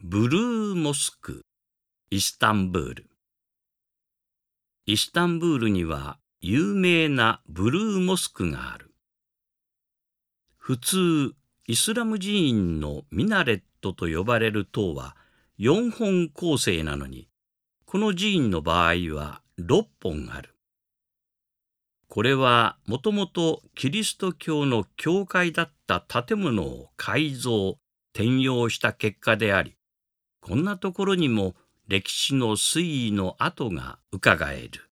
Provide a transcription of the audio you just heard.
ブルーモスク、イスタンブール。イスタンブールには有名なブルーモスクがある。普通、イスラム寺院のミナレットと呼ばれる塔は4本構成なのに、この寺院の場合は6本ある。これはもともとキリスト教の教会だった建物を改造、転用した結果であり、こんなところにも歴史の推移の跡がうかがえる。